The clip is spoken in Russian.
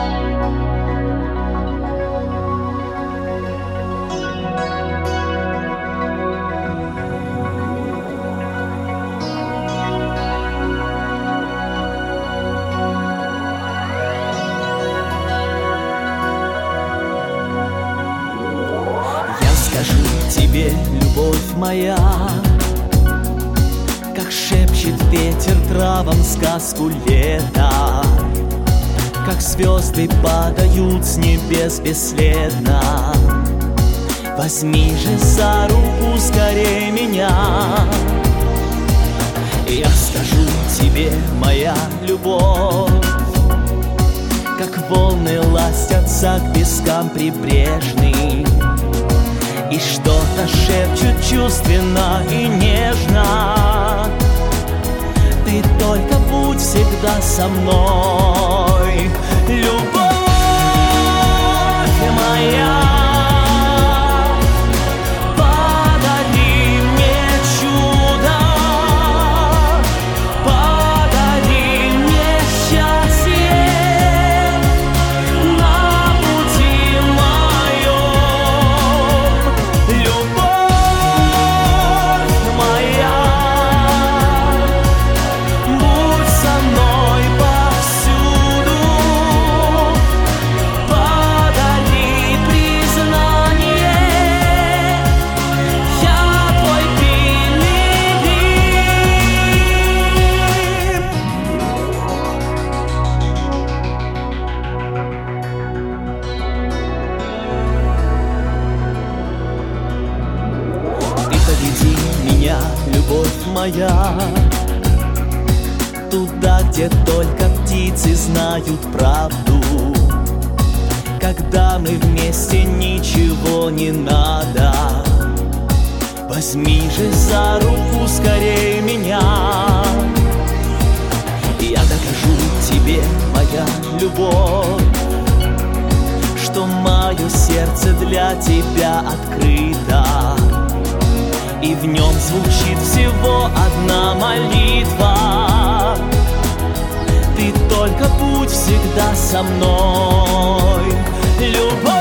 Скажу тебе, любовь моя, как шепчет ветер травам сказку лета, как звезды падают с небес бесследно. Возьми же за руку скорее меня. Я скажу тебе, моя любовь, как волны ластятся к пескам прибрежным, и что-то шепчут чувственно и нежно. Ты только будь всегда со мной, любовь моя. Подари мне чудо, подари мне счастье на пути моем. Любовь моя, будь со мной повсюду, подари признание, я твой пилигрим. Ты поведи меня, любовь моя, туда, где только птицы знают правду. Когда мы вместе, ничего не надо. Возьми же за руку скорее меня. Я докажу тебе, моя любовь, что мое сердце для тебя открыто, и в нем звучит всего одна молитва. Ты только будь всегда со мной, любовь.